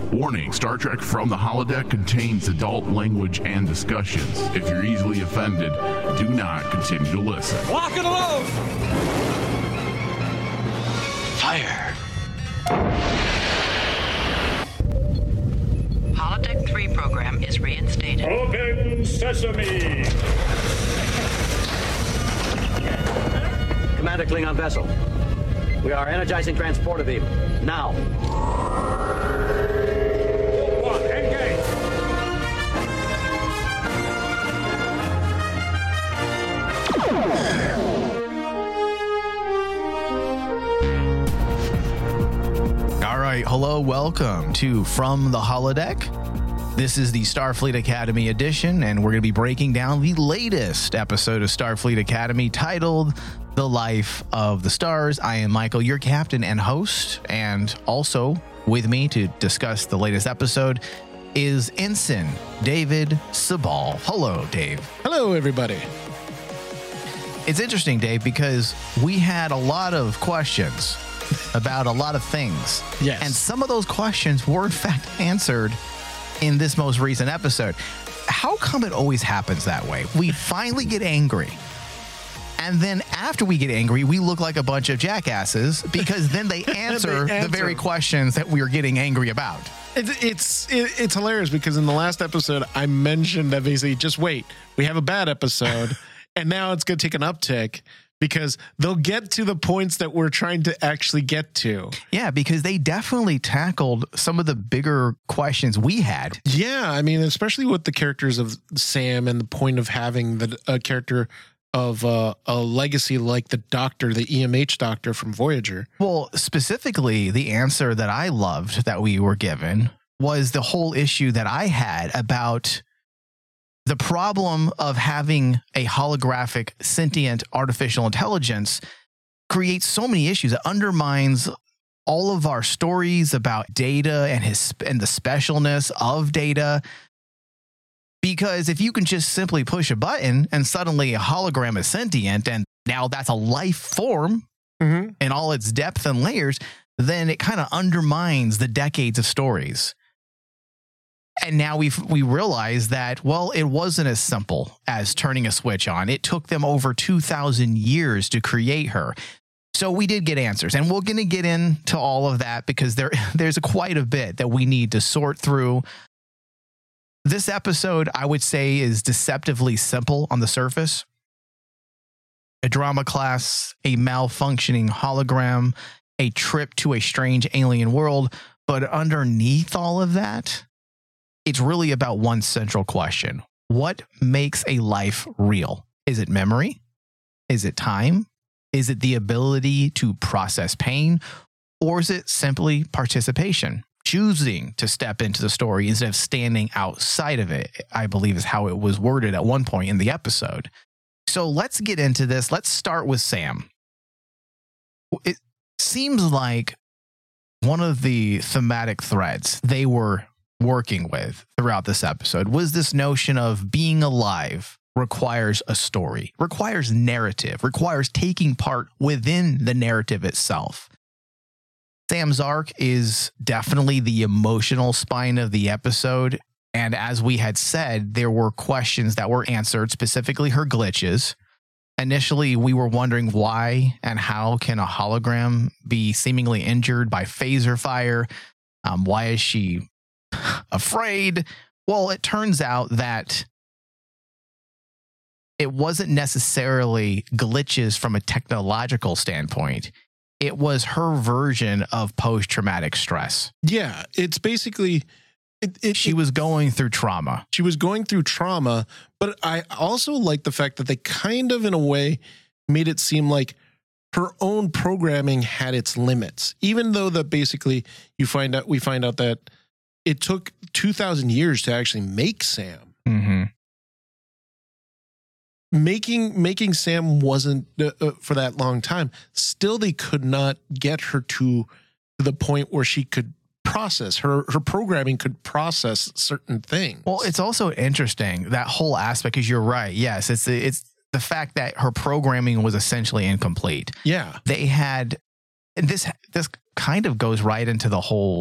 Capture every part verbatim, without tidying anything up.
Warning, Star Trek From the Holodeck contains adult language and discussions. If you're easily offended, do not continue to listen. Lock and load! Fire. Holodeck three program is reinstated. Open sesame! Commander Klingon vessel. We are energizing transporter beam. Now. One, engage! All right, hello, welcome to From the Holodeck. This is the Starfleet Academy edition, and we're going to be breaking down the latest episode of Starfleet Academy titled The Life of the Stars. I am Michael, your captain and host, and also with me to discuss the latest episode is Ensign David Sabal. Hello, Dave. Hello, everybody. It's interesting, Dave, because we had a lot of questions about a lot of things. Yes. And some of those questions were, in fact, answered in this most recent episode. How come it always happens that way? We finally get angry. And then after we get angry, we look like a bunch of jackasses because then they answer, They answer. the very questions that we are getting angry about. It, it's it, it's hilarious because in the last episode, I mentioned that basically, just wait, we have a bad episode, and now it's going to take an uptick because they'll get to the points that we're trying to actually get to. Yeah, because they definitely tackled some of the bigger questions we had. Yeah, I mean, especially with the characters of Sam and the point of having the a character of uh, a legacy like the Doctor, the E M H Doctor from Voyager. Well, specifically, the answer that I loved that we were given was the whole issue that I had about the problem of having a holographic sentient artificial intelligence creates so many issues. It undermines all of our stories about Data and his and the specialness of Data. Because if you can just simply push a button and suddenly a hologram is sentient and now that's a life form Mm-hmm. in all its depth and layers, then it kind of undermines the decades of stories. And now we we realize that, well, it wasn't as simple as turning a switch on. It took them over two thousand years to create her. So we did get answers, and we're going to get into all of that because there there's quite a bit that we need to sort through. This episode, I would say, is deceptively simple on the surface. A drama class, a malfunctioning hologram, a trip to a strange alien world. But underneath all of that, it's really about one central question. What makes a life real? Is it memory? Is it time? Is it the ability to process pain? Or is it simply participation? Choosing to step into the story instead of standing outside of it, I believe is how it was worded at one point in the episode. So let's get into this. Let's start with Sam. It seems like one of the thematic threads they were working with throughout this episode was this notion of being alive requires a story, requires narrative, requires taking part within the narrative itself. Sam's arc is definitely the emotional spine of the episode. And as we had said, there were questions that were answered, specifically her glitches. Initially, we were wondering why and how can a hologram be seemingly injured by phaser fire? Um, why is she afraid? Well, it turns out that it wasn't necessarily glitches from a technological standpoint. It was her version of post-traumatic stress. Yeah, it's basically... It, it, she it, was going through trauma. She was going through trauma, but I also like the fact that they kind of, in a way, made it seem like her own programming had its limits, even though that basically you find out, we find out that it took two thousand years to actually make Sam. Mm-hmm. Making making Sam wasn't uh, uh, for that long time. Still, they could not get her to the point where she could process her her programming could process certain things. Well, it's also interesting, that whole aspect, because you're right. Yes, it's it's the fact that her programming was essentially incomplete. Yeah, they had, and this this kind of goes right into the whole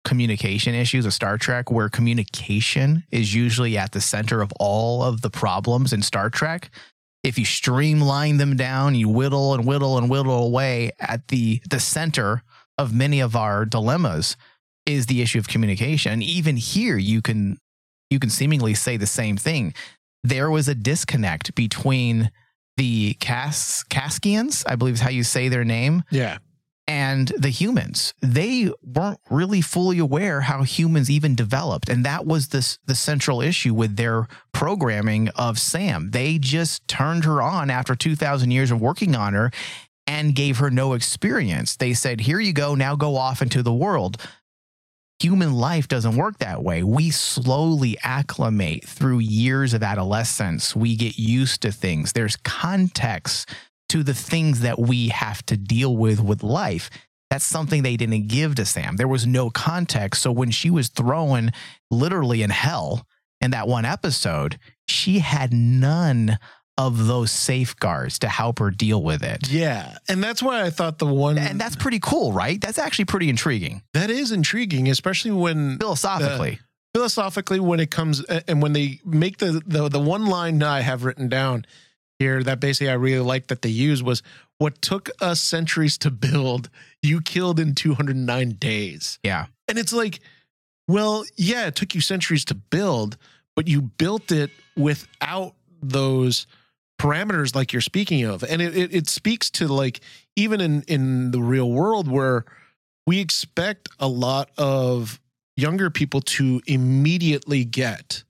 communication issues of Star Trek, where communication is usually at the center of all of the problems in Star Trek. If you streamline them down, you whittle and whittle and whittle away at the the center of many of our dilemmas is the issue of communication. And even here, you can you can seemingly say the same thing. There was a disconnect between the Cas Caskians, I believe is how you say their name. Yeah. And the humans. They weren't really fully aware how humans even developed. And that was this, the central issue with their programming of Sam. They just turned her on after two thousand years of working on her and gave her no experience. They said, here you go, now go off into the world. Human life doesn't work that way. We slowly acclimate through years of adolescence. We get used to things. There's context to the things that we have to deal with with life. That's something they didn't give to Sam. There was no context. So when she was thrown literally in hell in that one episode, she had none of those safeguards to help her deal with it. Yeah. And that's why I thought the one... And that's pretty cool, right? That's actually pretty intriguing. That is intriguing, especially when... Philosophically. Uh, philosophically, when it comes... And when they make the, the, the one line I have written down here that basically I really like that they use was, what took us centuries to build, you killed in two hundred nine days. Yeah. And it's like, well, yeah, it took you centuries to build, but you built it without those parameters like you're speaking of. And it, it, it speaks to, like, even in, in the real world where we expect a lot of younger people to immediately get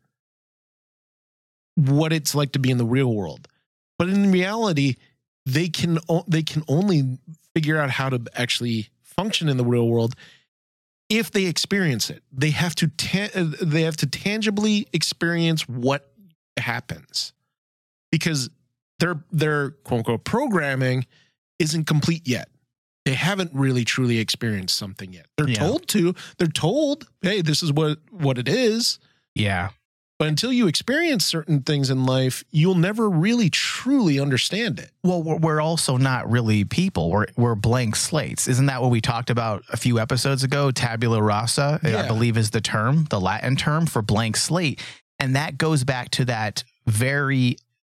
what it's like to be in the real world. But in reality, they can they can only figure out how to actually function in the real world if they experience it. They have to ta they have to tangibly experience what happens, because their their quote unquote programming isn't complete yet. They haven't really truly experienced something yet. They're Yeah. told to. They're told, hey, this is what what it is. Yeah. But until you experience certain things in life, you'll never really truly understand it. Well, we're we're also not really people. We're we're blank slates. Isn't that what we talked about a few episodes ago? Tabula rasa, Yeah. I believe, is the term, the Latin term for blank slate. And that goes back to that very,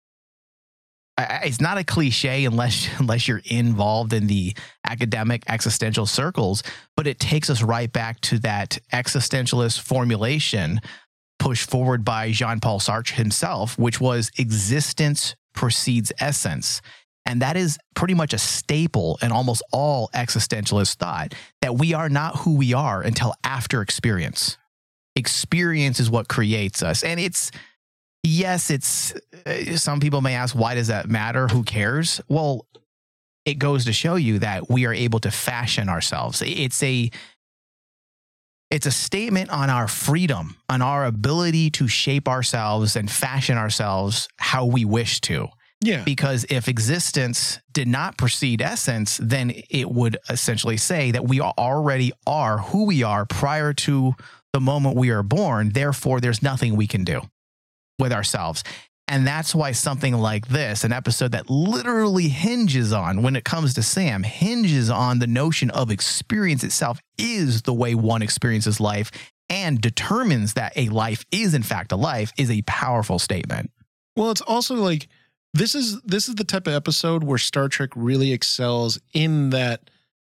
I- it's not a cliche unless unless you're involved in the academic existential circles, but it takes us right back to that existentialist formulation pushed forward by Jean-Paul Sartre himself, which was existence precedes essence. And that is pretty much a staple in almost all existentialist thought, that we are not who we are until after experience. Experience is what creates us. And it's, yes, it's, uh, some people may ask, why does that matter? Who cares? Well, it goes to show you that we are able to fashion ourselves. It's a, It's a statement on our freedom, on our ability to shape ourselves and fashion ourselves how we wish to. Yeah. Because if existence did not precede essence, then it would essentially say that we already are who we are prior to the moment we are born. Therefore, there's nothing we can do with ourselves. And that's why something like this, an episode that literally hinges on, when it comes to Sam, hinges on the notion of experience itself is the way one experiences life and determines that a life is in fact a life, is a powerful statement. Well, it's also like, this is this is the type of episode where Star Trek really excels in that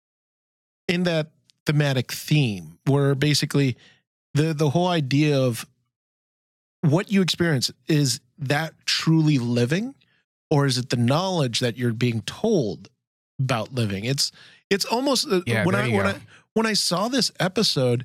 in that thematic theme, where basically the the whole idea of what you experience, is that truly living, or is it the knowledge that you're being told about living? It's it's almost uh, Yeah, when there I you when go. I when I saw this episode,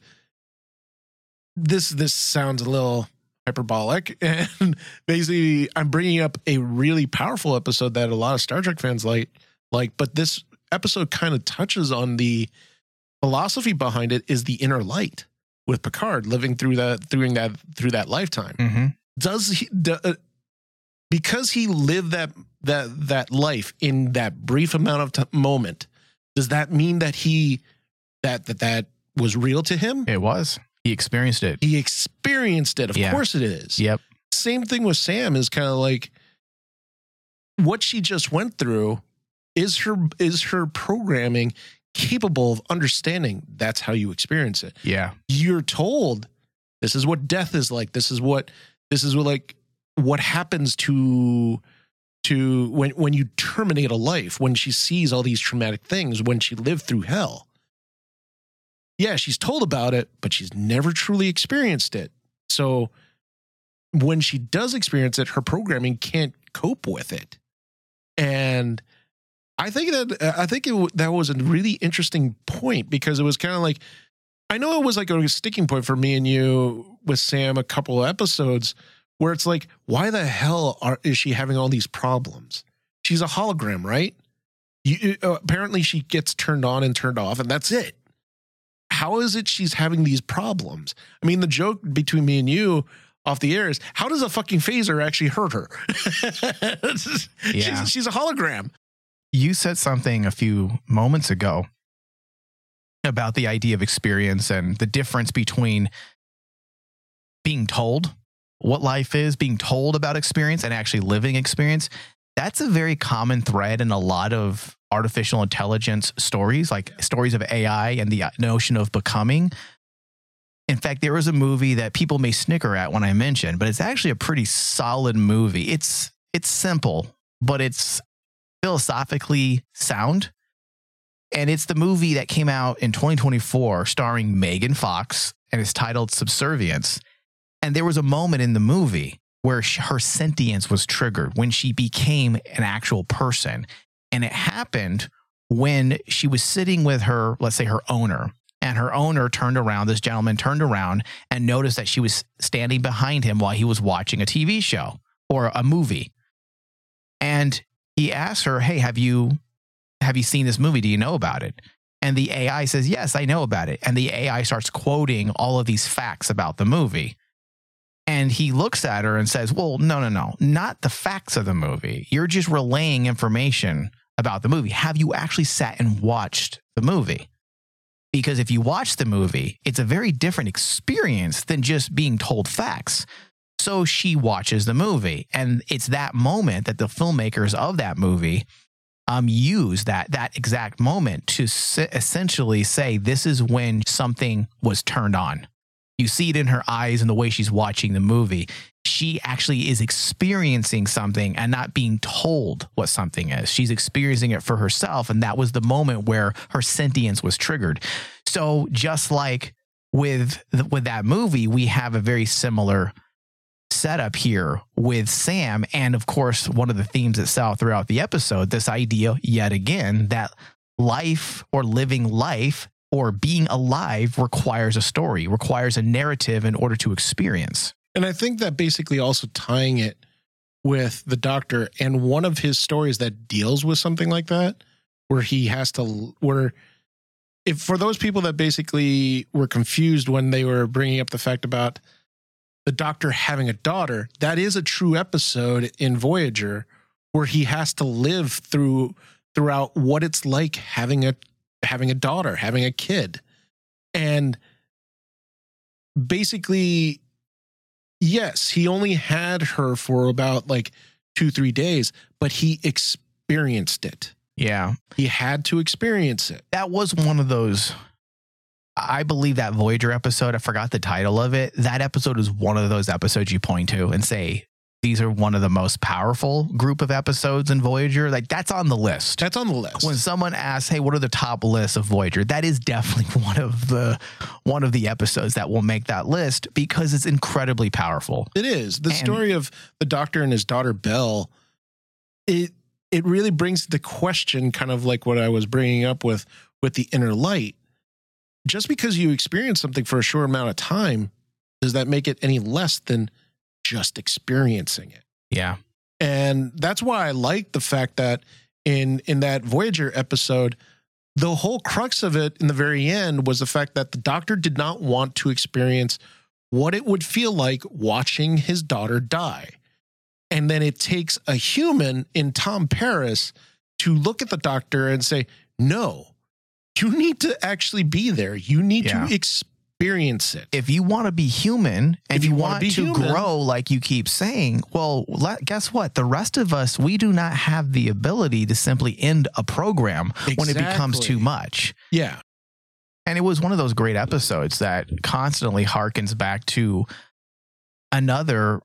this this sounds a little hyperbolic, and basically I'm bringing up a really powerful episode that a lot of Star Trek fans like like but this episode kind of touches on the philosophy behind it, is the inner light with Picard living through that through that through that lifetime. Mm-hmm. Does he do, uh, because he lived that that that life in that brief amount of t- moment, does that mean that he that that that was real to him? It was. He experienced it. He experienced it. Of Yeah. course it is. Yep. Same thing with Sam, is kind of like what she just went through is her is her programming capable of understanding that's how you experience it. Yeah. You're told this is what death is like. This is what this is what like what happens to to when when you terminate a life, when she sees all these traumatic things, when she lived through hell. Yeah, she's told about it, but she's never truly experienced it. So when she does experience it, her programming can't cope with it. And I think that I think it, that was a really interesting point, because it was kind of like, I know it was like a sticking point for me and you with Sam a couple of episodes where it's like, why the hell are, is she having all these problems? She's a hologram, right? You, uh, apparently she gets turned on and turned off, and that's it. How is it she's having these problems? I mean, the joke between me and you off the air is, how does a fucking phaser actually hurt her? Yeah. she's, she's a hologram. You said something a few moments ago about the idea of experience and the difference between being told what life is, being told about experience, and actually living experience. That's a very common thread in a lot of artificial intelligence stories, like stories of A I and the notion of becoming. In fact, there was a movie that people may snicker at when I mention, but it's actually a pretty solid movie. It's it's simple, but it's philosophically sound. And it's the movie that came out in twenty twenty-four starring Megan Fox, and it's titled Subservience. And there was a moment in the movie where she, her sentience was triggered when she became an actual person. And it happened when she was sitting with her, let's say her owner, and her owner turned around, this gentleman turned around and noticed that she was standing behind him while he was watching a T V show or a movie. And he asked her, hey, have you, have you seen this movie? Do you know about it? And the A I says, yes, I know about it. And the A I starts quoting all of these facts about the movie. And he looks at her and says, well, no, no, no, not the facts of the movie. You're just relaying information about the movie. Have you actually sat and watched the movie? Because if you watch the movie, it's a very different experience than just being told facts. So she watches the movie, and it's that moment that the filmmakers of that movie um, use that, that exact moment to s- essentially say, this is when something was turned on. You see it in her eyes and the way she's watching the movie. She actually is experiencing something and not being told what something is. She's experiencing it for herself. And that was the moment where her sentience was triggered. So just like with, the, with that movie, we have a very similar setup here with Sam. And of course, one of the themes itself throughout the episode, this idea yet again, that life or living life or being alive requires a story, requires a narrative in order to experience. And I think that basically also tying it with the Doctor and one of his stories that deals with something like that, where he has to, where if for those people that basically were confused when they were bringing up the fact about the Doctor having a daughter, that is a true episode in Voyager where he has to live through throughout what it's like having a having a daughter, having a kid. And basically, yes, he only had her for about like two, three days, but he experienced it. Yeah. He had to experience it. That was one of those, I believe that Voyager episode, I forgot the title of it. That episode is one of those episodes you point to and say, these are one of the most powerful group of episodes in Voyager. Like that's on the list. That's on the list. When someone asks, hey, what are the top lists of Voyager? That is definitely one of the, one of the episodes that will make that list because it's incredibly powerful. It is. The And- story of the Doctor and his daughter, Belle, it, it really brings the question, kind of like what I was bringing up with, with the inner light. Just because you experience something for a short amount of time, does that make it any less than just experiencing it? Yeah. And that's why I like the fact that in, in that Voyager episode, the whole crux of it in the very end was the fact that the Doctor did not want to experience what it would feel like watching his daughter die. And then it takes a human in Tom Paris to look at the Doctor and say, no, you need to actually be there. You need Yeah. to experience experience it. If you want to be human and If you, you wanna want be to human. grow, like you keep saying, well, let, guess what? The rest of us, we do not have the ability to simply end a program when it becomes Exactly. too much. Yeah. And it was one of those great episodes that constantly harkens back to another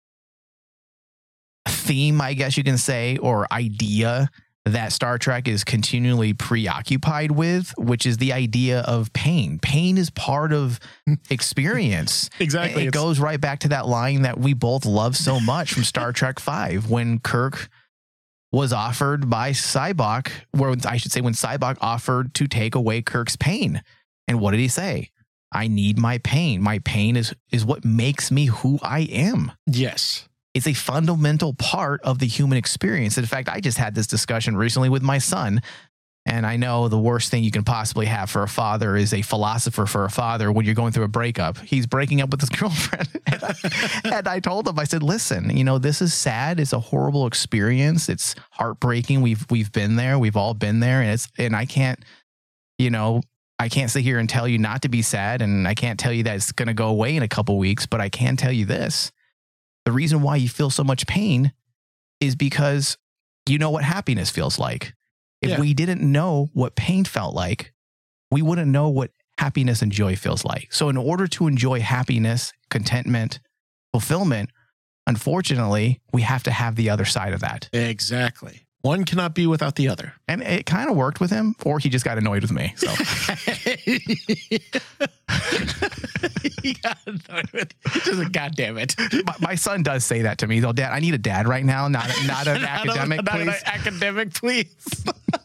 theme, I guess you can say, or idea that Star Trek is continually preoccupied with, which is the idea of pain. Pain is part of experience. Exactly. It It's- goes right back to that line that we both love so much from Star Trek five, when Kirk was offered by Cybok, or I should say when Cybok offered to take away Kirk's pain. And what did he say? I need my pain. My pain is, is what makes me who I am. Yes. It's a fundamental part of the human experience. In fact, I just had this discussion recently with my son. And I know the worst thing you can possibly have for a father is a philosopher for a father when you're going through a breakup. He's breaking up with his girlfriend. and, I, and I told him, I said, listen, you know, this is sad. It's a horrible experience. It's heartbreaking. We've we've been there. We've all been there. And it's and I can't, you know, I can't sit here and tell you not to be sad. And I can't tell you that it's going to go away in a couple weeks. But I can tell you this. The reason why you feel so much pain is because you know what happiness feels like. If Yeah. we didn't know what pain felt like, we wouldn't know what happiness and joy feels like. So in order to enjoy happiness, contentment, fulfillment, unfortunately, we have to have the other side of that. Exactly. One cannot be without the other. And it kind of worked with him, or he just got annoyed with me. So He got annoyed with you. Just like, God damn it. my, my son does say that to me. Though, Dad, I need a dad right now, not not an Not a- academic, not an please. academic, please.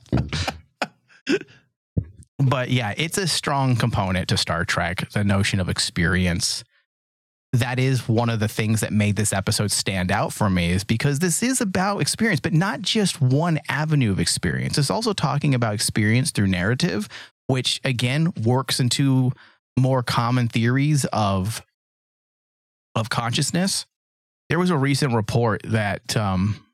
But yeah, it's a strong component to Star Trek, the notion of experience. That is one of the things that made this episode stand out for me, is because this is about experience, but not just one avenue of experience. It's also talking about experience through narrative, which again works into more common theories of, of consciousness. There was a recent report that um,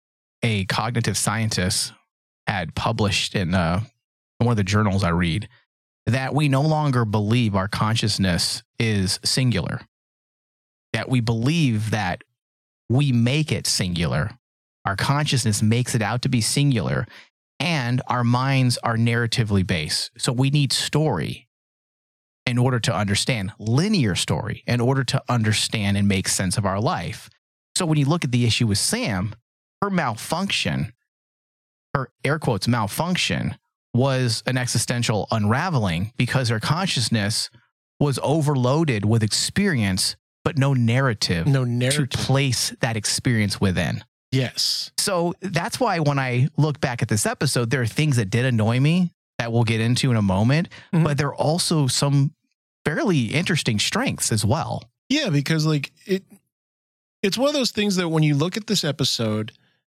a cognitive scientist had published in uh, one of the journals I read, that we no longer believe our consciousness is singular. That we believe that we make it singular. Our consciousness makes it out to be singular, and our minds are narratively based. So we need story in order to understand, linear story in order to understand and make sense of our life. So when you look at the issue with Sam, her malfunction, her air quotes malfunction, was an existential unraveling because her consciousness was overloaded with experience, but no narrative, No to narrative. place that experience within. Yes. So that's why when I look back at this episode, there are things that did annoy me that we'll get into in a moment, Mhm. but there are also some fairly interesting strengths as well. Yeah, because like it it's one of those things that when you look at this episode,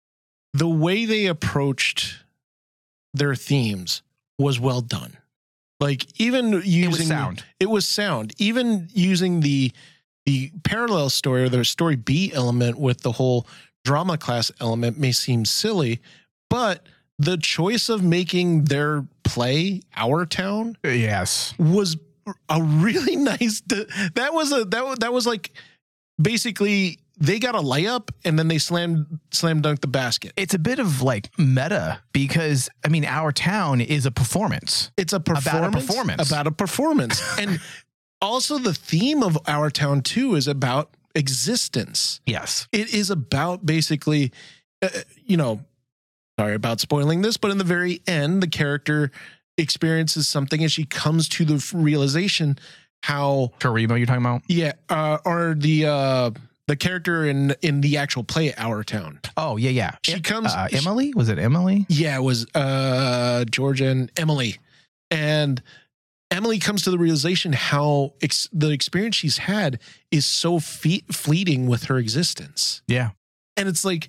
the way they approached their themes was well done. Like even using It was sound. it was sound. Even using the the parallel story or the story B element with the whole drama class element may seem silly, but the choice of making their play Our Town Yes. was a really nice that was a that was, that was like basically they got a layup and then they slammed slam dunked the basket. It's a bit of like meta because, I mean, Our Town is a performance. It's a About a performance performance. about a performance. And also the theme of Our Town too is about existence. Yes. It is about basically uh, you know, sorry about spoiling this, but in the very end the character experiences something and she comes to the realization how Karima, you're talking about? yeah uh or the uh the character in in the actual play Our Town. Oh, yeah, yeah. She comes Uh, she- Emily? Was it Emily? yeah, it was uh Georgia and Emily. And Emily comes to the realization how ex- the experience she's had is so fe- fleeting with her existence. Yeah. And it's like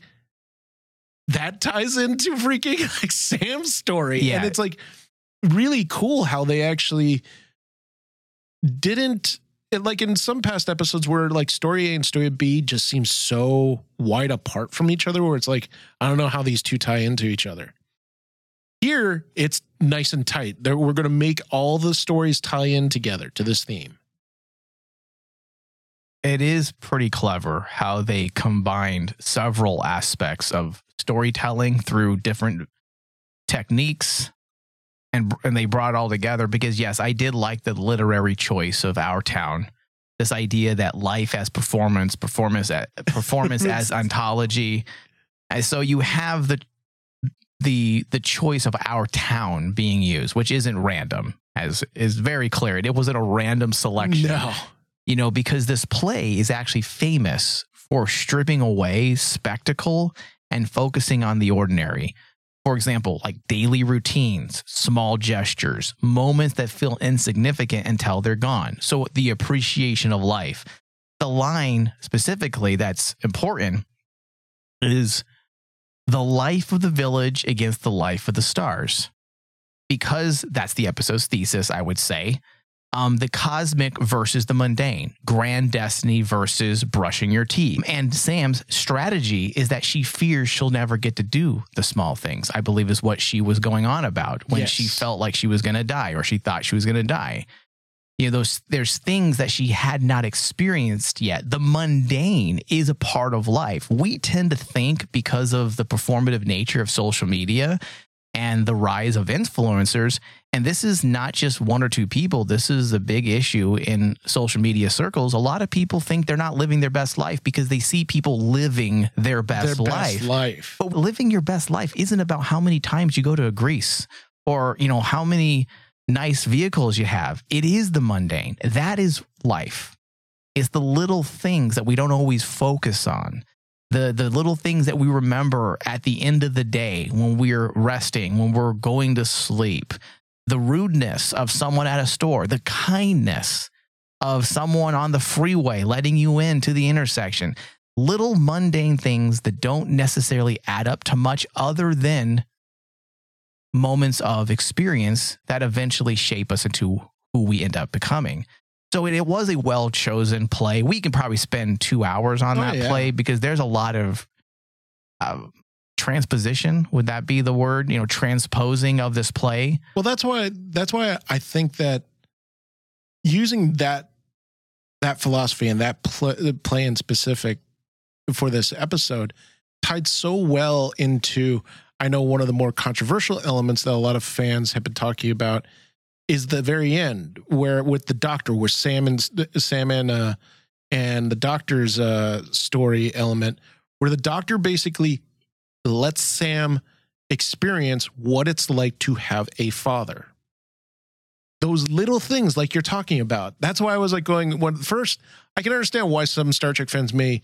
that ties into freaking like Sam's story. Yeah. And it's like really cool how they actually didn't like in some past episodes where like story A and story B just seem so wide apart from each other, where it's like, I don't know how these two tie into each other. Here, it's nice and tight. There, we're going to make all the stories tie in together to this theme. it is pretty clever how they combined several aspects of storytelling through different techniques, and and they brought it all together. Because yes, I did like the literary choice of Our Town. This idea that life as performance, performance as, performance as ontology. And so you have the the the choice of Our Town being used, which isn't random, as is very clear. It wasn't a random selection. No. You know, because this play is actually famous for stripping away spectacle and focusing on the ordinary. For example, like daily routines, small gestures, moments that feel insignificant until they're gone. So the appreciation of life. The line specifically that's important is the life of the village against the life of the stars. Because that's the episode's thesis, I would say. Um, the cosmic versus the mundane, grand destiny versus brushing your teeth. And Sam's strategy is that she fears she'll never get to do the small things, I believe is what she was going on about when Yes. she felt like she was going to die, or she thought she was going to die. You know, those there's things that she had not experienced yet. The mundane is a part of life. We tend to think, because of the performative nature of social media and the rise of influencers, and this is not just one or two people, this is a big issue in social media circles. A lot of people think they're not living their best life because they see people living their best Their life. best life. But living your best life isn't about how many times you go to Greece, or, you know, how many nice vehicles you have. It is the mundane. That is life. It's the little things that we don't always focus on. The, the little things that we remember at the end of the day when we're resting, when we're going to sleep. The rudeness of someone at a store, the kindness of someone on the freeway letting you into the intersection. Little mundane things that don't necessarily add up to much other than moments of experience that eventually shape us into who we end up becoming. So it, it was a well-chosen play. We can probably spend two hours on Oh, that yeah. play, because there's a lot of uh, transposition. Would that be the word? You know, transposing of this play. Well, that's why that's why I think that using that that philosophy and that pl- play in specific for this episode tied so well into, I know one of the more controversial elements that a lot of fans have been talking about is the very end, where with the doctor, where Sam and Sam and uh, and the doctor's uh, story element, where the doctor basically lets Sam experience what it's like to have a father. Those little things like you're talking about. That's why I was like going, when first, I can understand why some Star Trek fans may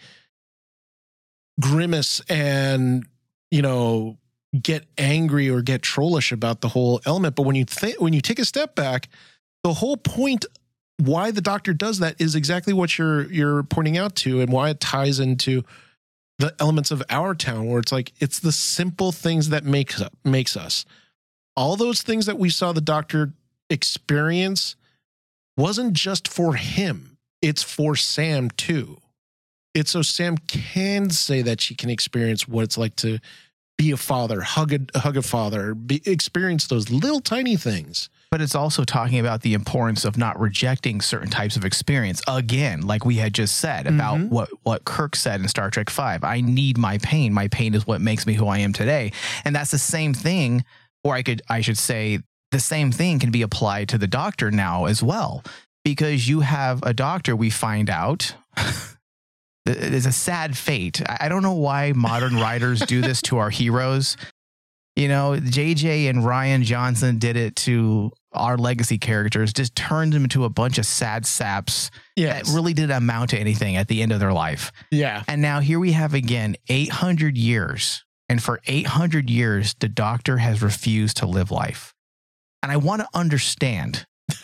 grimace and, you know, get angry or get trollish about the whole element. But when you think, when you take a step back, the whole point why the doctor does that is exactly what you're, you're pointing out to, and why it ties into the elements of Our Town, where it's like, it's the simple things that makes up, makes us. All those things that we saw the doctor experience wasn't just for him. It's for Sam too. It's so Sam can say that she can experience what it's like to be a father, hug a, hug a father, be, experience those little tiny things. But it's also talking about the importance of not rejecting certain types of experience. Again, like we had just said about Mhm. what, what Kirk said in Star Trek five, I need my pain. My pain is what makes me who I am today. And that's the same thing, or I could, I should say the same thing can be applied to the doctor now as well, because you have a doctor, we find out there's a sad fate. I don't know why modern writers do this to our heroes. You know, J J and Ryan Johnson did it to our legacy characters, just turned them into a bunch of sad saps Yes. that really didn't amount to anything at the end of their life. Yeah. And now here we have again eight hundred years. And for eight hundred years, the doctor has refused to live life. And I want to understand,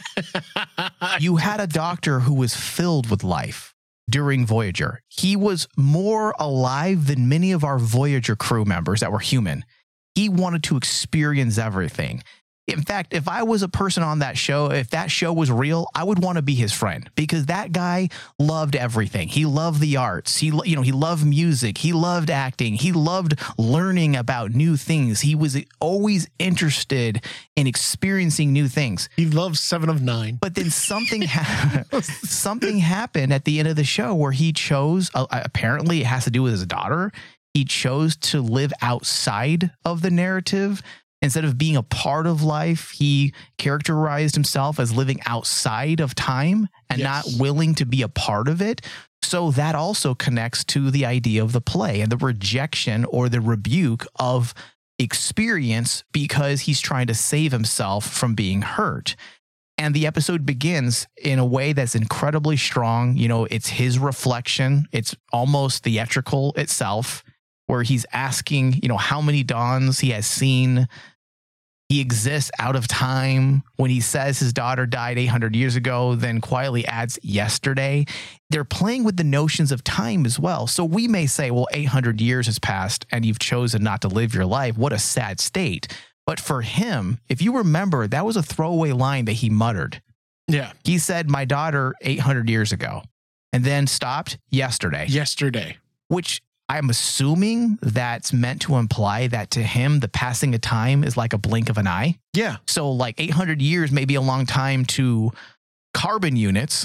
you had a doctor who was filled with life during Voyager. He was more alive than many of our Voyager crew members that were human. He wanted to experience everything. In fact, if I was a person on that show, if that show was real, I would want to be his friend because that guy loved everything. He loved the arts. He, you know, he loved music. He loved acting. He loved learning about new things. He was always interested in experiencing new things. He loves Seven of Nine. But then something ha- something happened at the end of the show where he chose, uh, apparently it has to do with his daughter. He chose to live outside of the narrative. Instead of being a part of life, he characterized himself as living outside of time and Yes. not willing to be a part of it. So that also connects to the idea of the play and the rejection or the rebuke of experience because he's trying to save himself from being hurt. And the episode begins in a way that's incredibly strong. You know, it's his reflection. It's almost theatrical itself, where he's asking, you know, how many dawns he has seen. He exists out of time. When he says his daughter died eight hundred years ago, then quietly adds yesterday. They're playing with the notions of time as well. So we may say, well, eight hundred years has passed and you've chosen not to live your life. What a sad state. But for him, if you remember, that was a throwaway line that he muttered. Yeah. He said, my daughter eight hundred years ago, and then stopped yesterday. Yesterday. Which I'm assuming that's meant to imply that to him, the passing of time is like a blink of an eye. Yeah. So like eight hundred years may be a long time to carbon units,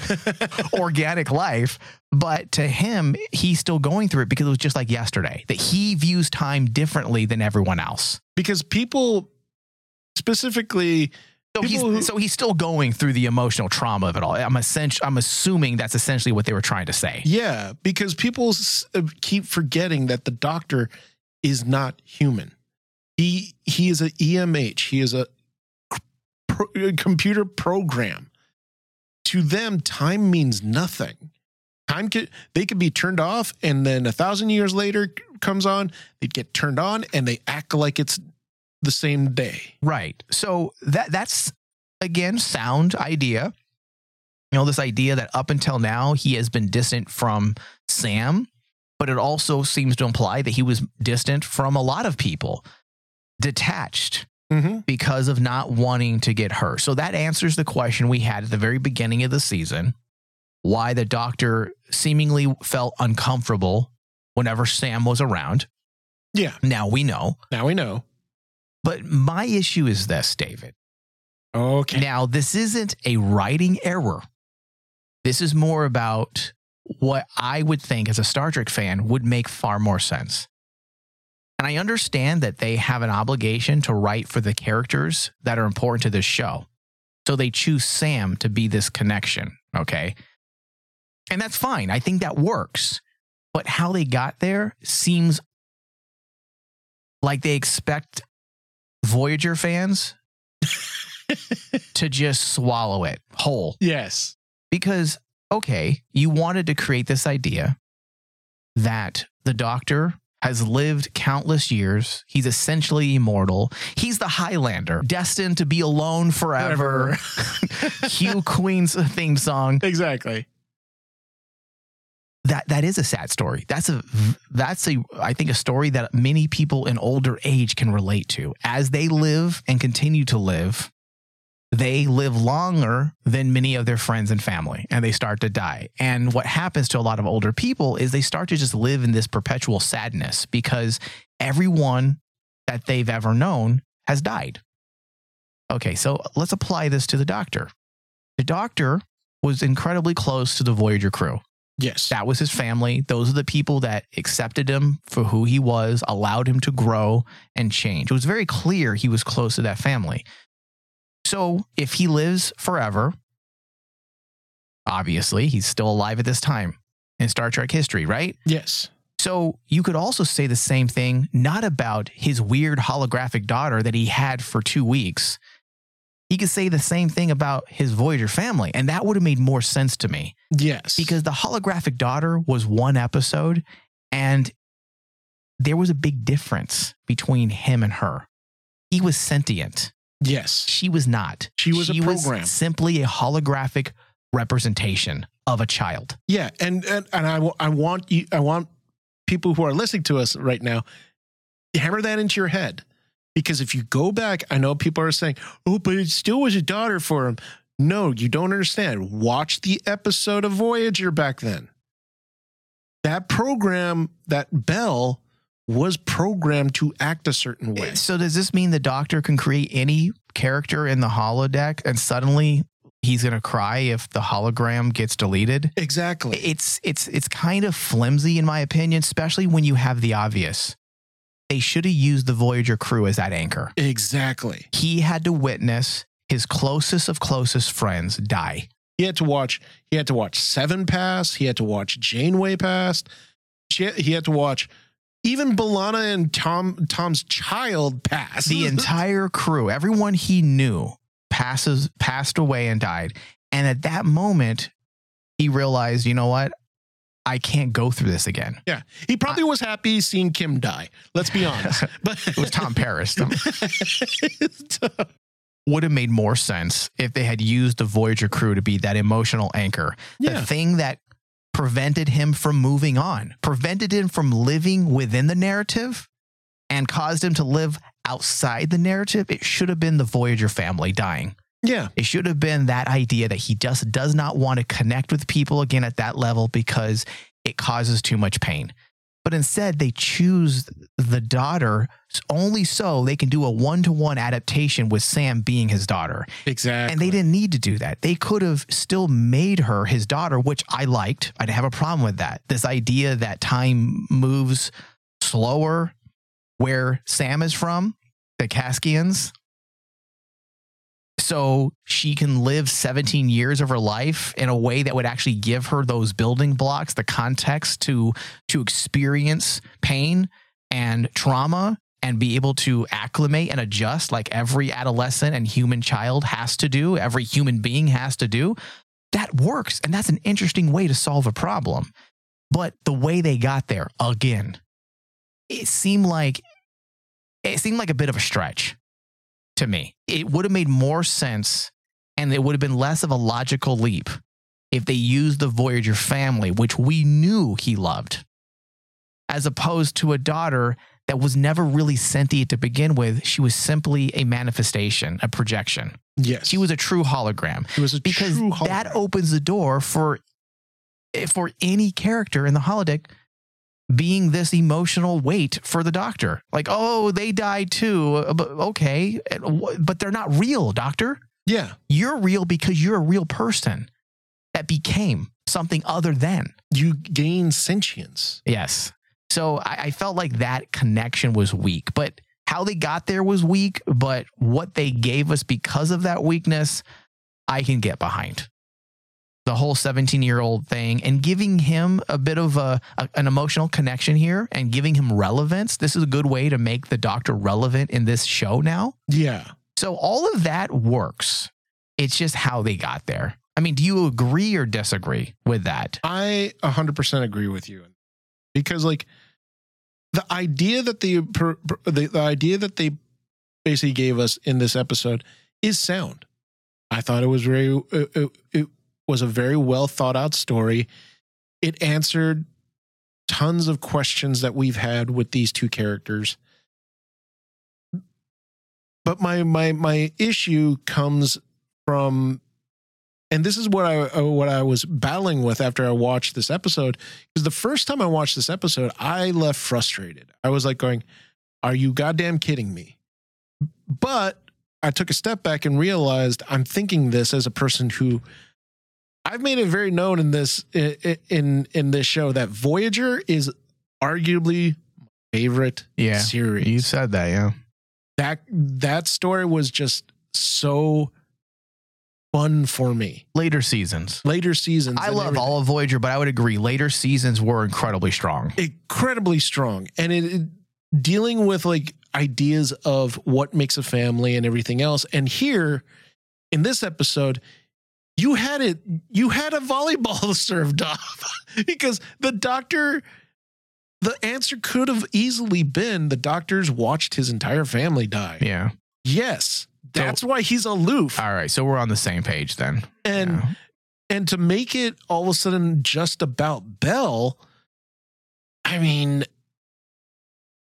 organic life. But to him, he's still going through it because it was just like yesterday, that he views time differently than everyone else. Because people specifically... So he's, People who- so he's still going through the emotional trauma of it all. I'm essentially, I'm assuming that's essentially what they were trying to say. Yeah, because people s- uh, keep forgetting that the doctor is not human. He he is a E M H. He is a, pro, a computer program. To them, time means nothing. Time could they could be turned off, and then a thousand years later comes on. They get turned on, and they act like it's the same day. Right. So that that's, again, sound idea. You know, this idea that up until now, he has been distant from Sam, but it also seems to imply that he was distant from a lot of people, detached Mm-hmm. because of not wanting to get hurt. So that answers the question we had at the very beginning of the season, why the doctor seemingly felt uncomfortable whenever Sam was around. Yeah. Now we know. Now we know. But my issue is this, David. Okay. Now, this isn't a writing error. This is more about what I would think as a Star Trek fan would make far more sense. And I understand that they have an obligation to write for the characters that are important to this show. So they choose Sam to be this connection, okay? And that's fine. I think that works. But how they got there seems like they expect Voyager fans to just swallow it whole. Yes. Because, okay, you wanted to create this idea that the doctor has lived countless years. He's essentially immortal. He's the Highlander, destined to be alone forever. Hugh Queen's theme song. Exactly. That that is a sad story. That's a that's a I think a story that many people in older age can relate to. As they live and continue to live, they live longer than many of their friends and family, and they start to die. And what happens to a lot of older people is they start to just live in this perpetual sadness because everyone that they've ever known has died. Okay, so let's apply this to the doctor. The doctor was incredibly close to the Voyager crew. Yes. That was his family. Those are the people that accepted him for who he was, allowed him to grow and change. It was very clear he was close to that family. So if he lives forever, obviously he's still alive at this time in Star Trek history, right? Yes. So you could also say the same thing, not about his weird holographic daughter that he had for two weeks. He could say the same thing about his Voyager family, and that would have made more sense to me. Yes. Because the holographic daughter was one episode, and there was a big difference between him and her. He was sentient. Yes. She was not. She was a program. Was simply a holographic representation of a child. Yeah, and and, and I, w- I want you I want people who are listening to us right now, hammer that into your head. Because if you go back, I know people are saying, oh, but it still was a daughter for him. No, you don't understand. Watch the episode of Voyager back then. That program, that Bell, was programmed to act a certain way. So does this mean the Doctor can create any character in the holodeck and suddenly he's going to cry if the hologram gets deleted? Exactly. It's it's it's kind of flimsy in my opinion, especially when you have the obvious. They should have used the Voyager crew as that anchor. Exactly. He had to witness his closest of closest friends die. He had to watch. He had to watch Seven pass. He had to watch Janeway pass. He had to watch even B'Elanna and Tom Tom's child pass. The entire crew, everyone he knew, passes passed away and died. And at that moment, he realized, you know what? I can't go through this again. Yeah, he probably I, was happy seeing Kim die. Let's be honest. But it was Tom Paris. Would have made more sense if they had used the Voyager crew to be that emotional anchor. Yeah. The thing that prevented him from moving on, prevented him from living within the narrative and caused him to live outside the narrative. It should have been the Voyager family dying. Yeah. It should have been that idea that he just does not want to connect with people again at that level because it causes too much pain. But instead, they choose the daughter only so they can do a one-to-one adaptation with Sam being his daughter. Exactly. And they didn't need to do that. They could have still made her his daughter, which I liked. I didn't have a problem with that. This idea that time moves slower where Sam is from, the Kaskians, so she can live seventeen years of her life in a way that would actually give her those building blocks, the context to to experience pain and trauma and be able to acclimate and adjust like every adolescent and human child has to do, every human being has to do. That works. And that's an interesting way to solve a problem. But the way they got there, again, it seemed like it seemed like a bit of a stretch. To me, it would have made more sense and it would have been less of a logical leap if they used the Voyager family, which we knew he loved, as opposed to a daughter that was never really sentient to begin with. She was simply a manifestation, a projection. Yes. She was a true hologram. She was a because true hologram. That opens the door for, for any character in the holodeck being this emotional weight for the Doctor. Like, oh, they died too. Okay. But they're not real, Doctor. Yeah. You're real because you're a real person that became something other than. You gain sentience. Yes. So I, I felt like that connection was weak, but how they got there was weak, but what they gave us because of that weakness, I can get behind. The whole seventeen-year-old thing and giving him a bit of a, a an emotional connection here and giving him relevance. This is a good way to make the Doctor relevant in this show now. Yeah. So all of that works. It's just how they got there. I mean, do you agree or disagree with that? I one hundred percent agree with you. Because like the idea that they the, the idea that they basically gave us in this episode is sound. I thought it was very it, it, it was a very well thought out story. It answered tons of questions that we've had with these two characters. But my my my issue comes from, and this is what I what I was battling with after I watched this episode, because the first time I watched this episode, I left frustrated. I was like going, "Are you goddamn kidding me?" But I took a step back and realized I'm thinking this as a person who I've made it very known in this in in this show that Voyager is arguably my favorite yeah, series. You said that, yeah. That that story was just so fun for me. Later seasons. Later seasons. I love everything. All of Voyager, but I would agree later seasons were incredibly strong. Incredibly strong. And it, it dealing with like ideas of what makes a family and everything else. And here in this episode, you had it, you had a volleyball served up because the Doctor, the answer could have easily been the Doctor's watched his entire family die. Yeah. Yes. That's so, why he's aloof. All right. So we're on the same page then. And, yeah. and to make it all of a sudden just about Bell, I mean,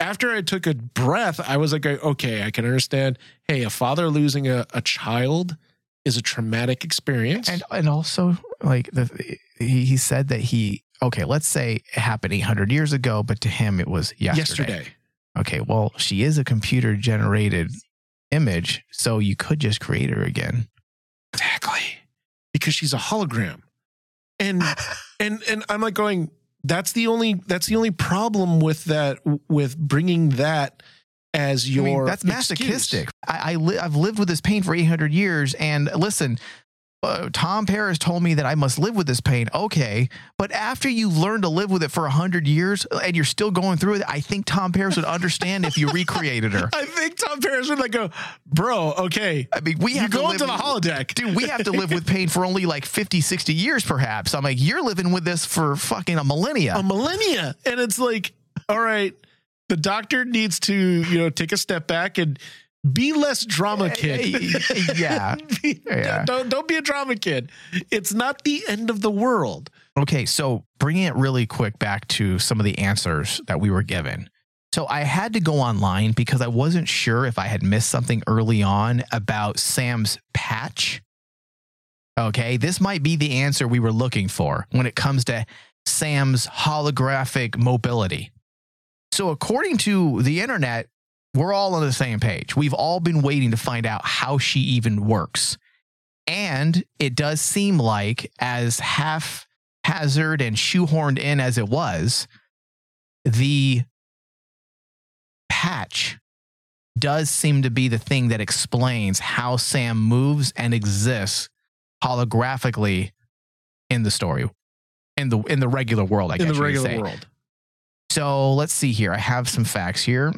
after I took a breath, I was like, okay, I can understand. Hey, a father losing a, a child is a traumatic experience. And and also, like, the he, he said that he, okay, let's say it happened eight hundred years ago, but to him it was yesterday. yesterday. Okay, well, she is a computer-generated image, so you could just create her again. Exactly. Because she's a hologram. And and and I'm like going, that's the only that's the only problem with that, with bringing that as your I mean, that's excuse. masochistic. I, I li- I've lived with this pain for eight hundred years, and listen, uh, Tom Paris told me that I must live with this pain. Okay, but after you learn to live with it for one hundred years and you're still going through it, I think Tom Paris would understand if you recreated her. I think Tom Paris would like go, bro, okay. I mean, we You have to go live into the holodeck. Dude, we have to live with pain for only like fifty, sixty years, perhaps. I'm like, you're living with this for fucking a millennia. A millennia. And it's like, all right, the doctor needs to, you know, take a step back and be less drama kid. Yeah. Be- Yeah. Don't, don't be a drama kid. It's not the end of the world. Okay, so bringing it really quick back to some of the answers that we were given. So I had to go online because I wasn't sure if I had missed something early on about Sam's patch. Okay, this might be the answer we were looking for when it comes to Sam's holographic mobility. So according to the internet, we're all on the same page. We've all been waiting to find out how she even works. And it does seem like, as haphazard and shoehorned in as it was, the patch does seem to be the thing that explains how Sam moves and exists holographically in the story, in the in the regular world, I guess In the you would regular say. world. So let's see here. I have some facts here.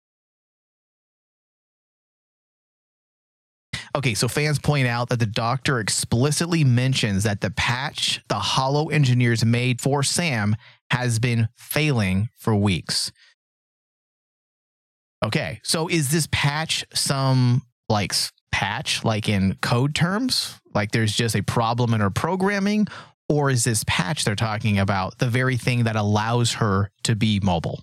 Okay, so fans point out that the doctor explicitly mentions that the patch the Holo engineers made for Sam has been failing for weeks. Okay, so is this patch some like s- patch like in code terms? Like there's just a problem in her programming? Or is this patch they're talking about the very thing that allows her to be mobile?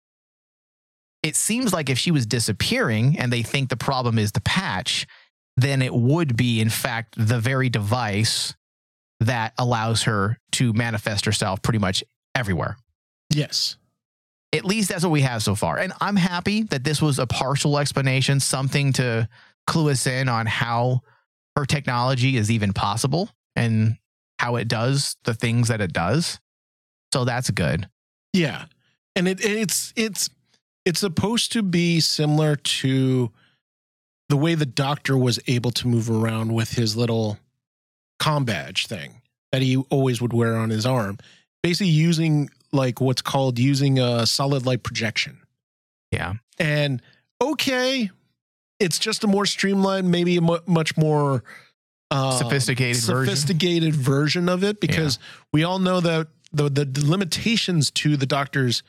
It seems like if she was disappearing and they think the problem is the patch, then it would be, in fact, the very device that allows her to manifest herself pretty much everywhere. Yes. At least that's what we have so far. And I'm happy that this was a partial explanation, something to clue us in on how her technology is even possible and how it does the things that it does. So that's good. Yeah. And it it's it's it's supposed to be similar to the way the doctor was able to move around with his little comm badge thing that he always would wear on his arm. Basically using like what's called using a solid light projection. Yeah. And okay, it's just a more streamlined, maybe a mu- much more uh, Sophisticated version. sophisticated version of it, because we all know that the, the the limitations to the doctor's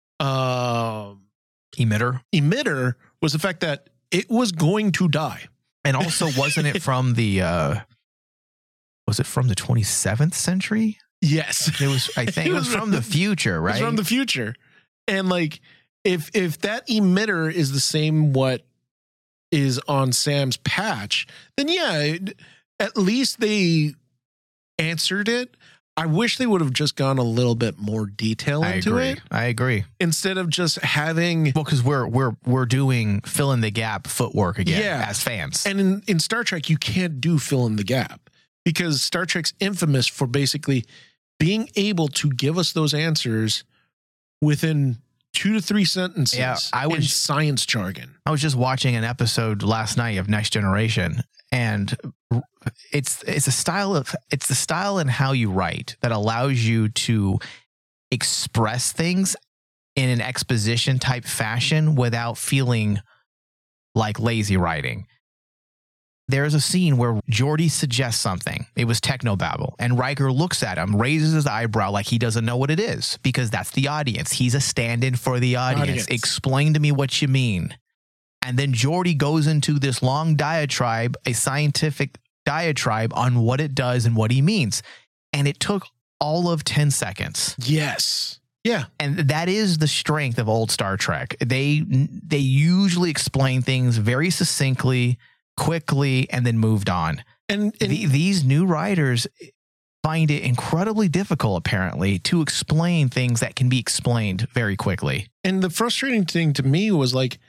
uh, Emitter. emitter was the fact that it was going to die. And also, wasn't it from the, uh, was it from the twenty-seventh century? Yes, It was, I think it was from the future, right? It's from the future. And like, if if that emitter is the same what is on Sam's patch, then yeah, it, at least they answered it. I wish they would have just gone a little bit more detail I into agree. it I agree. instead of just having. Well, because we're we're we're doing fill in the gap footwork again Yeah. as fans. And in, in Star Trek, you can't do fill in the gap because Star Trek's infamous for basically being able to give us those answers within two to three sentences. Yeah, I in was- science jargon. I was just watching an episode last night of Next Generation, and it's it's a style of it's the style and how you write that allows you to express things in an exposition type fashion without feeling like lazy writing. There's a scene where Geordi suggests something. It was technobabble. And Riker looks at him, raises his eyebrow like he doesn't know what it is, because that's the audience. He's a stand-in for the audience. Audience. Explain to me what you mean. And then Geordi goes into this long diatribe, a scientific diatribe on what it does and what he means. And it took all of ten seconds. Yes. Yeah. And that is the strength of old Star Trek. They they usually explain things very succinctly, quickly, and then moved on. And, and the, these new writers find it incredibly difficult, apparently, to explain things that can be explained very quickly. And the frustrating thing to me was like,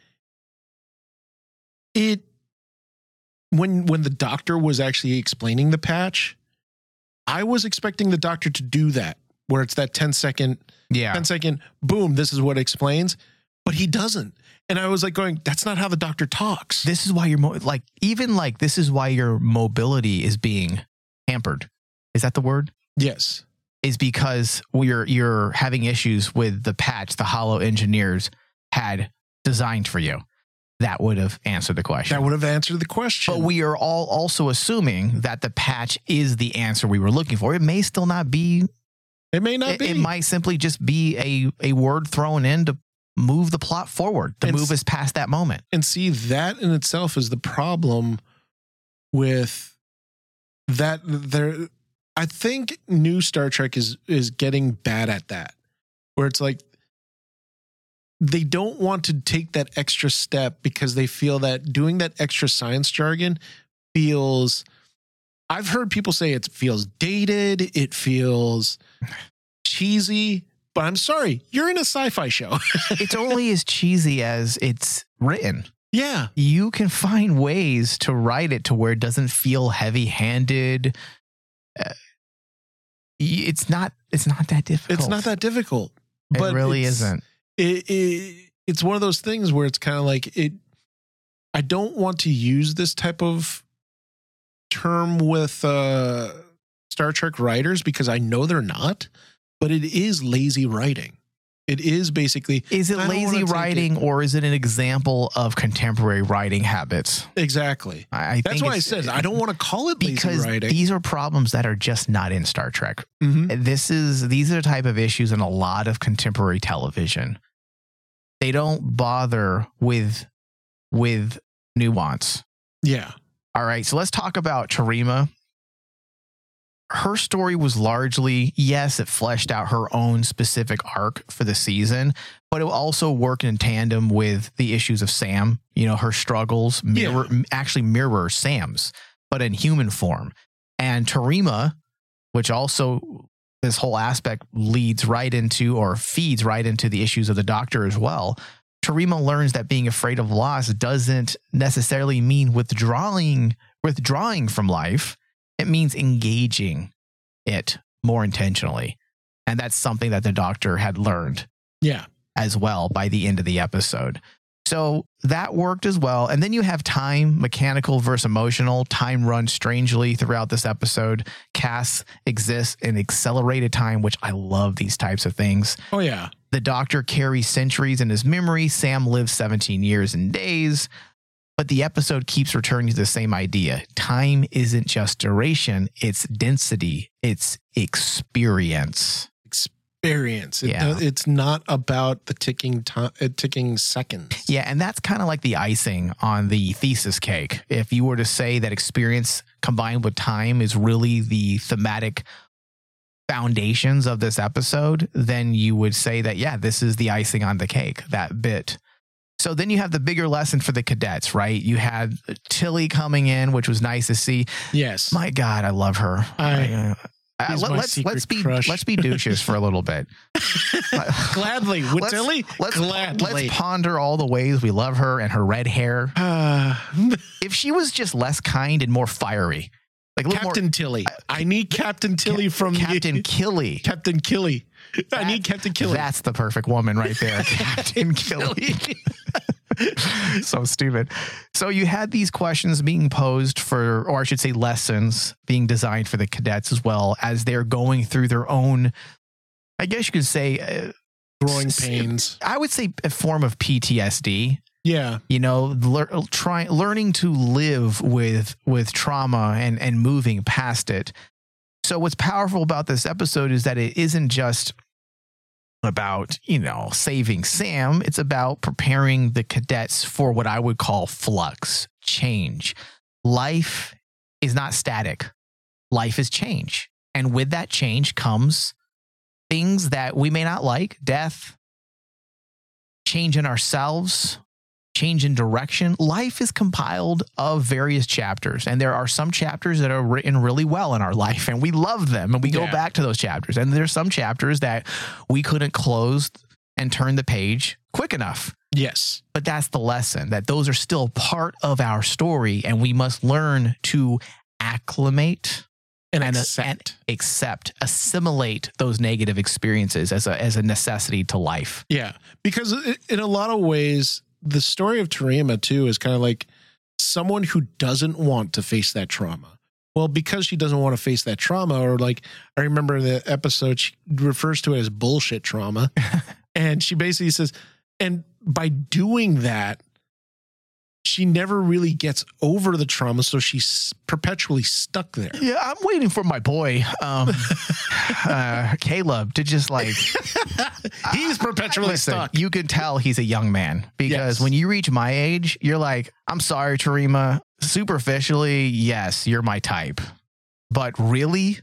it, when, when the doctor was actually explaining the patch, I was expecting the doctor to do that, where it's that ten second, yeah. ten second, boom, this is what it explains, but he doesn't. And I was like going, that's not how the doctor talks. This is why you're mo- like, even like, this is why your mobility is being hampered. Is that the word? Yes. Is because we're, you're having issues with the patch the Hollow engineers had designed for you. That would have answered the question. That would have answered the question. But we are all also assuming that the patch is the answer we were looking for. It may still not be. It may not it, be. It might simply just be a, a word thrown in to move the plot forward, to and move us past that moment. And see, that in itself is the problem with that. There, I think new Star Trek is is getting bad at that, where it's like they don't want to take that extra step because they feel that doing that extra science jargon feels. I've heard people say it feels dated, it feels cheesy, but I'm sorry, you're in a sci-fi show. It's only as cheesy as it's written. Yeah. You can find ways to write it to where it doesn't feel heavy-handed. Uh, it's not it's not that difficult. It's not that difficult. It But really it's, isn't. It, it it's one of those things where it's kind of like it. I don't want to use this type of term with uh, Star Trek writers because I know they're not, but it is lazy writing. It is basically. Is it I don't lazy wanna take writing it- or is it an example of contemporary writing habits? Exactly. I, I That's think why I it's- said I don't want to call it lazy because writing. these are problems that are just not in Star Trek. Mhm. This is these are the type of issues in a lot of contemporary television. They don't bother with with nuance. Yeah. All right, so let's talk about Terima. Her story was largely, yes, it fleshed out her own specific arc for the season, but it also worked in tandem with the issues of Sam. You know, her struggles mirror, actually mirror Sam's, but in human form. And Terima, which also this whole aspect leads right into or feeds right into the issues of the Doctor as well. Terima learns that being afraid of loss doesn't necessarily mean withdrawing withdrawing from life. It means engaging it more intentionally. And that's something that the Doctor had learned Yeah. as well by the end of the episode. So that worked as well. And then you have time, mechanical versus emotional. Time runs strangely throughout this episode. Cass exists in accelerated time, which I love these types of things. Oh yeah. The Doctor carries centuries in his memory. Sam lives seventeen years and days. But the episode keeps returning to the same idea. Time isn't just duration, it's density, it's experience. Experience. It, Yeah. It's not about the ticking time, uh, ticking seconds. Yeah, and that's kind of like the icing on the thesis cake. If you were to say that experience combined with time is really the thematic foundations of this episode, then you would say that, yeah, this is the icing on the cake, that bit. So then you have the bigger lesson for the cadets, right? You had Tilly coming in, which was nice to see. Yes. My God, I love her. I- uh, He's let, my let's secret let's be crush. let's be douches for a little bit. Gladly. With Let's- Tilly? Let's, Gladly. let's ponder all the ways we love her and her red hair. Uh, If she was just less kind and more fiery, like a little Captain Tilly. I need Captain Tilly more, from Captain Killy. Captain Killy. I need Captain Killy. That's the perfect woman right there, Captain Killy. So stupid. So you had these questions being posed for, or I should say lessons being designed for the cadets as well as they're going through their own, I guess you could say, uh, Growing s- pains. I would say a form of P T S D. Yeah. You know, lear, try, learning to live with with trauma and and moving past it. So what's powerful about this episode is that it isn't just about, you know, saving Sam. It's about preparing the cadets for what I would call flux, change. Life is not static. Life is change. And with that change comes things that we may not like, death, change in ourselves, change in direction. Life is compiled of various chapters, and there are some chapters that are written really well in our life, and we love them, and we go Yeah. back to those chapters. And there's some chapters that we couldn't close and turn the page quick enough. Yes. But that's the lesson, that those are still part of our story, and we must learn to acclimate And, and, accept. and accept, assimilate those negative experiences as a as a necessity to life. Yeah, because i- in a lot of ways, the story of Tarima too is kind of like someone who doesn't want to face that trauma. Well, because she doesn't want to face that trauma, or like I remember the episode, she refers to it as bullshit trauma, and she basically says, and by doing that, she never really gets over the trauma, so she's perpetually stuck there. Yeah, I'm waiting for my boy, um, uh, Caleb, to just like He's perpetually listen. stuck. You can tell he's a young man because Yes. when you reach my age, you're like, I'm sorry, Tarima. Superficially, yes, you're my type, but really,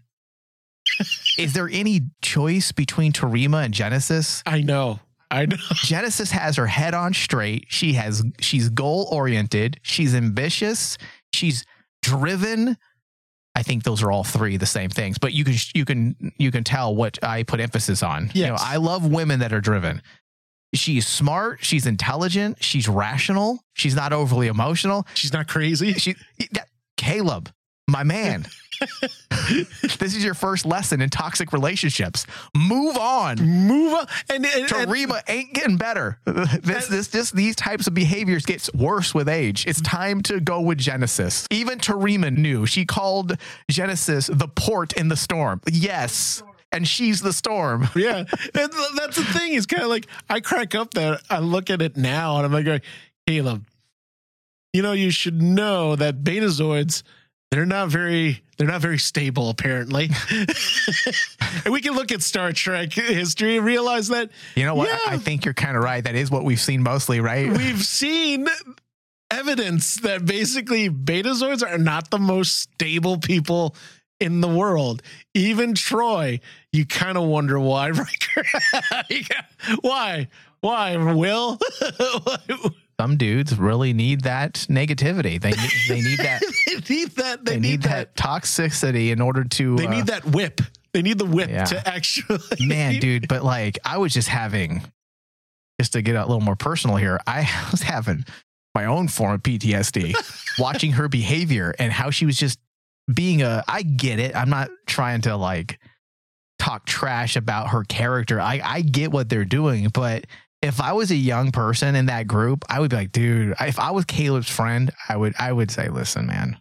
is there any choice between Tarima and Genesis? I know. I know. Genesis has her head on straight. She has she's goal oriented. She's ambitious. She's driven. I think those are all three the same things, but you can you can you can tell what I put emphasis on. You know, Yes. I love women that are driven. She's smart. She's intelligent. She's rational. She's not overly emotional. She's not crazy. She that, Caleb, my man. This is your first lesson in toxic relationships. Move on. Move on. And, and, and Tarima ain't getting better. This, this, this, these types of behaviors gets worse with age. It's time to go with Genesis. Even Tarima knew. She called Genesis the port in the storm. Yes. And she's the storm. yeah, and that's the thing. It's kind of like I crack up that I look at it now and I'm like, Caleb, you know, you should know that Betazoids, they're not very, they're not very stable, apparently. And we can look at Star Trek history and realize that, You know what? Yeah. I, I think you're kind of right. That is what we've seen mostly, right? we've seen evidence that basically Betazoids are not the most stable people in the world. Even Troy, you kind of wonder why, Riker. why? Why, Will? Some dudes really need that negativity. They need, they need that. they need that. They, They need, need that. that toxicity in order to. They uh, need that whip. They need the whip Yeah. to actually. Man, dude, but like I was just having, just to get a little more personal here, I was having my own form of P T S D watching her behavior and how she was just being a, I get it. I'm not trying to like talk trash about her character. I, I get what they're doing, but if I was a young person in that group, I would be like, dude, if I was Caleb's friend, I would, I would say, listen, man,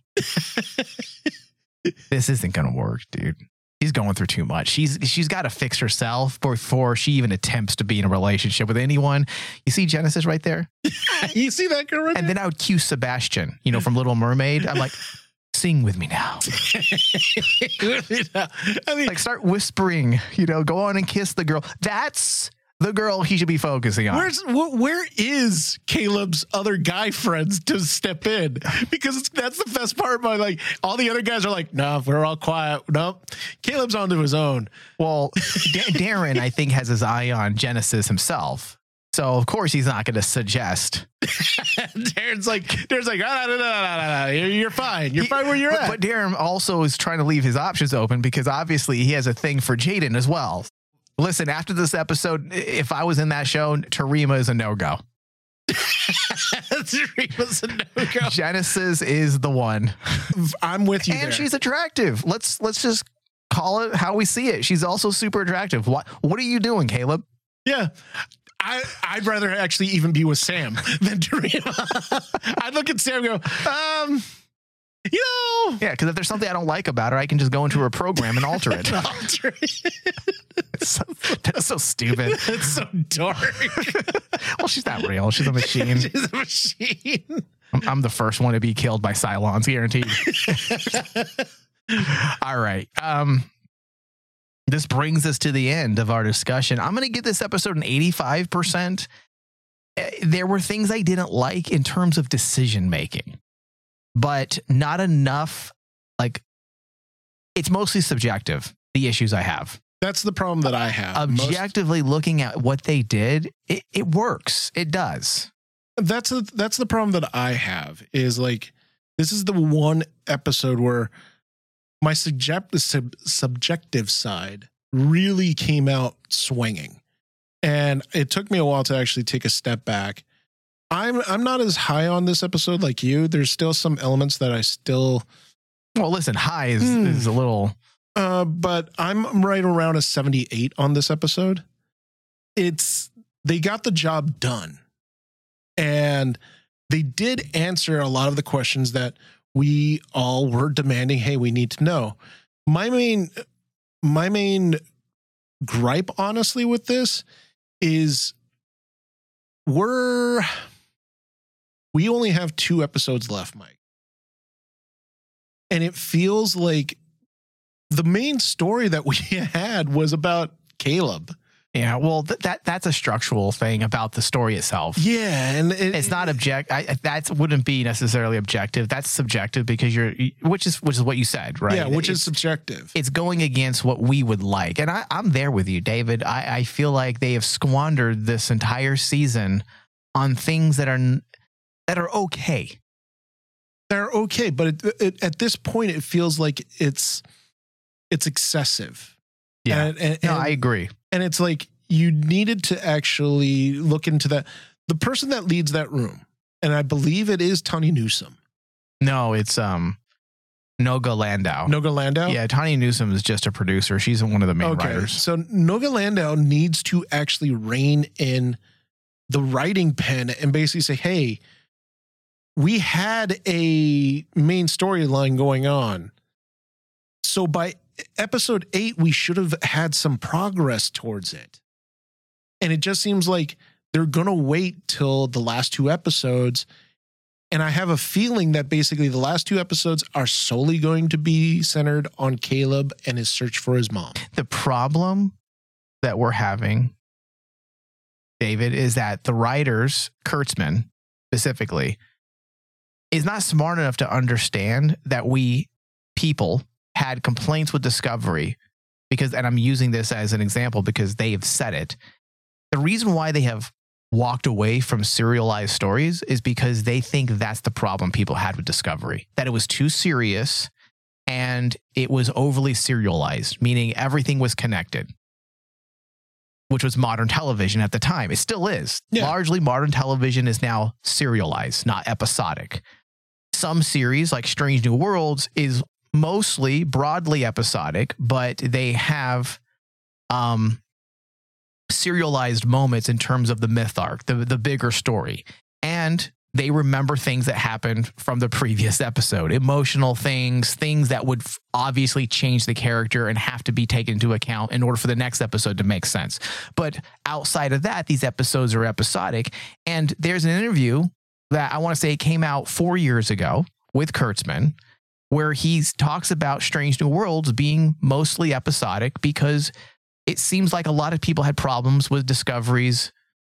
this isn't going to work, dude. She's going through too much. She's she's got to fix herself before she even attempts to be in a relationship with anyone. You see Genesis right there? You see that girl right And then I would cue Sebastian, you know, from Little Mermaid. I'm like, sing with me now. there? I mean, Like start whispering, you know, go on and kiss the girl. That's the girl he should be focusing on. Where's wh- where is Caleb's other guy friends to step in? Because it's, that's the best part. By like all the other guys are like, no, we're all quiet. Nope, Caleb's onto his own. Well, Da- Darren, I think, has his eye on Genesis himself. So, of course, he's not going to suggest. Darren's like, Darren's like, ah, no, no, no, no, no, no. You're, you're fine. You're He- fine where you're but, at. But Darren also is trying to leave his options open because obviously he has a thing for Jaden as well. Listen, after this episode, if I was in that show, Tarima is a no-go. Tarima's a no-go. Genesis is the one. I'm with you And there. she's attractive. Let's let's just call it how we see it. She's also super attractive. What what are you doing, Caleb? Yeah. I, I'd rather actually even be with Sam than Tarima. I'd look at Sam and go, um, you know. Yeah, because if there's something I don't like about her, I can just go into her program and alter it. Alter it. It's so, that's so stupid. It's so dark. Well, she's not real. She's a machine. She's a machine. I'm, I'm the first one to be killed by Cylons, guaranteed. All right. Um, this brings us to the end of our discussion. I'm going to give this episode an eighty-five percent. Uh, There were things I didn't like in terms of decision making, but not enough. Like, it's mostly subjective, the issues I have. That's the problem that I have. Most- Objectively looking at what they did, it, it works. It does. That's a, that's the problem that I have is like, this is the one episode where my subject, sub, subjective side really came out swinging. And it took me a while to actually take a step back. I'm I'm not as high on this episode like you. There's still some elements that I still... Well, listen, high is, Hmm. is a little... Uh, but I'm right around a seventy-eight on this episode. It's... They got the job done. And they did answer a lot of the questions that we all were demanding, hey, we need to know. My main... My main gripe, honestly, with this is we're we only have two episodes left, Mike. And it feels like the main story that we had was about Caleb. Yeah, well, th- that that's a structural thing about the story itself. Yeah, and it, It's not object. I, that wouldn't be necessarily objective. That's subjective because you're, which is which is what you said, right? Yeah, which it's, is subjective. It's going against what we would like, and I, I'm there with you, David. I, I feel like they have squandered this entire season on things that are that are okay. They're okay, but it, it, at this point, it feels like it's it's excessive. Yeah, and, and, no, and- I agree. And it's like you needed to actually look into that. The person that leads that room, and I believe it is Tawny Newsome. No, it's um, Noga Landau. Noga Landau? Yeah, Tawny Newsome is just a producer. She's one of the main Okay. writers. So Noga Landau needs to actually rein in the writing pen and basically say, hey, we had a main storyline going on. So by episode eight, we should have had some progress towards it. And it just seems like they're going to wait till the last two episodes. And I have a feeling that basically the last two episodes are solely going to be centered on Caleb and his search for his mom. The problem that we're having, David, is that the writers, Kurtzman specifically, is not smart enough to understand that we people had complaints with Discovery because, and I'm using this as an example because they have said it. The reason why they have walked away from serialized stories is because they think that's the problem people had with Discovery, that it was too serious and it was overly serialized, meaning everything was connected, which was modern television at the time. It still is. Yeah. Largely modern television is now serialized, not episodic. Some series like Strange New Worlds is mostly broadly episodic, but they have um, serialized moments in terms of the myth arc, the, the bigger story. And they remember things that happened from the previous episode, emotional things, things that would f- obviously change the character and have to be taken into account in order for the next episode to make sense. But outside of that, these episodes are episodic. And there's an interview that I want to say came out four years ago with Kurtzman, where he talks about Strange New Worlds being mostly episodic because it seems like a lot of people had problems with Discovery's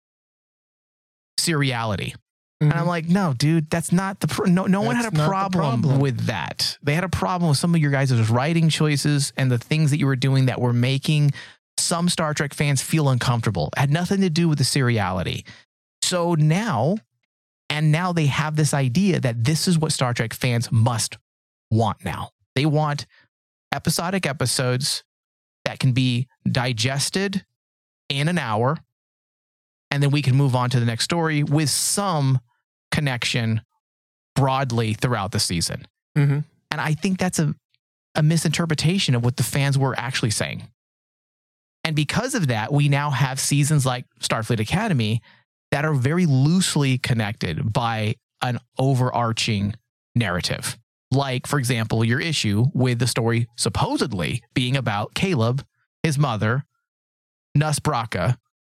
seriality. Mm-hmm. And I'm like, no, dude, that's not the, pr- no, no one That's had a not the problem, problem. with that. They had a problem with some of your guys' writing choices and the things that you were doing that were making some Star Trek fans feel uncomfortable. It had nothing to do with the seriality. So now, and now they have this idea that this is what Star Trek fans must want now. They want episodic episodes that can be digested in an hour, and then we can move on to the next story with some connection broadly throughout the season. Mm-hmm. And I think that's a, a misinterpretation of what the fans were actually saying. And because of that, we now have seasons like Starfleet Academy that are very loosely connected by an overarching narrative. Like, for example, your issue with the story supposedly being about Caleb, his mother, Nusbraka,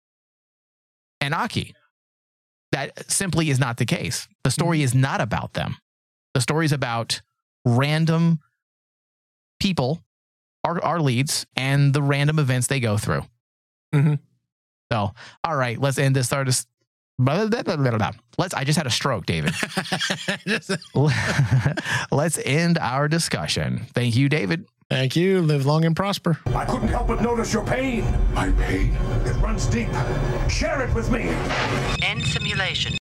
and Aki. That simply is not the case. The story is not about them. The story is about random people, our, our leads, and the random events they go through. Mm-hmm. So, all right, let's end this. Start us. Let's. I just had a stroke, David. Let's end our discussion. Thank you, David. Thank you. Live long and prosper. I couldn't help but notice your pain. My pain, it runs deep. Share it with me. End simulation.